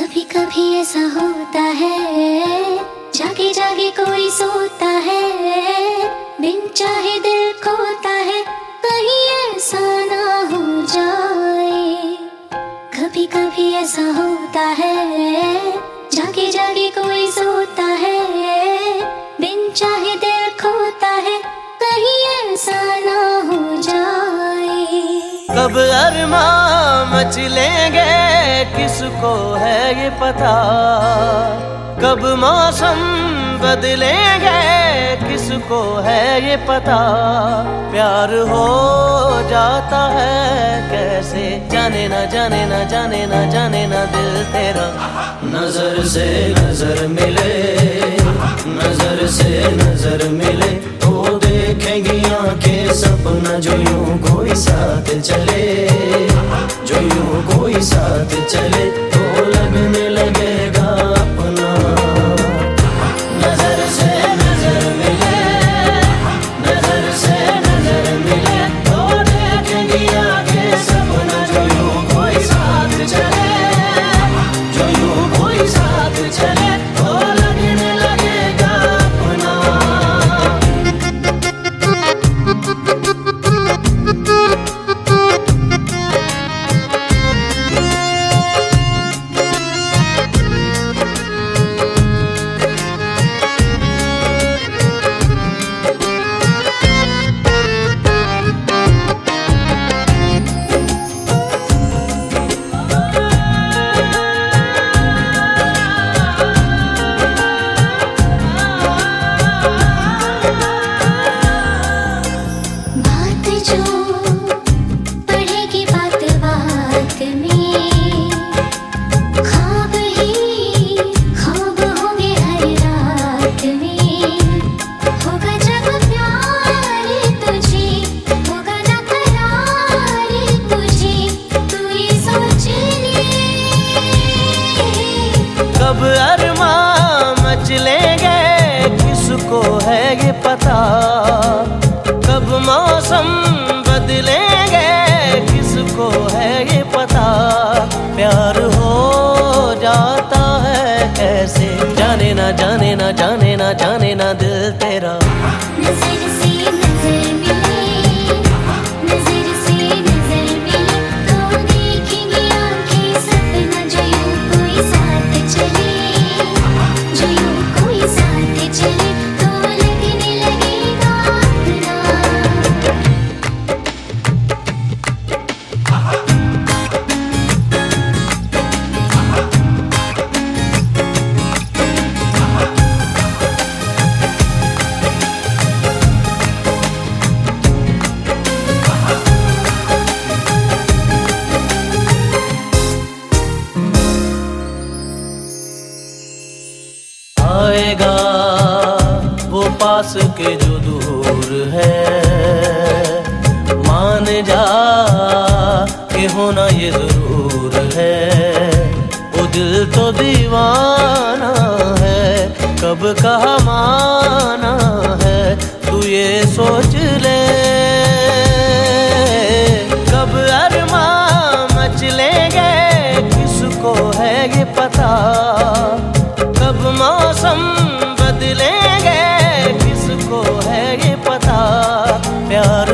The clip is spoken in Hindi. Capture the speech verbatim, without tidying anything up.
कभी कभी ऐसा होता है, जागे जागे कोई सोता है, बिन चाहे दिल खोता है, कहीं ऐसा ना हो जाए। कभी कभी ऐसा होता है, जागे जागे कोई सोता है, बिन चाहे दिल खोता है, कहीं ऐसा ना हो जाए। कब अरमां मचलेंगे किसको है ये पता, कब मौसम बदलेंगे किसको है ये पता। प्यार हो जाता है कैसे, जाने ना जाने ना जाने ना जाने ना दिल तेरा। नजर से नजर मिले, नजर से नजर मिले, तो देखेंगी आंखें सपना जो यूं कोई साथ चले, जो यूं कोई साथ चले, तो लगने लगेगा अपना। नजर से नजर मिले, नजर से नजर मिले, तो देखेंगी आंखें सपना जो यूं कोई साथ चले, जो यूं कोई साथ चले, तो लगने लगेगा अपना। कब अरमां मचलेंगे किसको है ये पता, कब मौसम बदलेंगे किसको है ये पता। प्यार हो जाता है कैसे, जाने ना जाने ना जाने ना जाने ना दिल तेरा। नजर से नजर मिले, नजर से नजर मिले, तो देखेंगी आंखें सपना जो यूं कोई साथ चले, जो यूं कोई साथ चले, तो लगने लगेगा अपना। आएगा वो पास के जो दूर है, मान जा कि होना ये जरूर है। वो दिल तो दीवाना है, कब कहा माना है, तू ये सोच ले। कब अरमां मचलेंगे किसको है ये पता, कब मौसम बदलेंगे किसको है ये पता। प्यार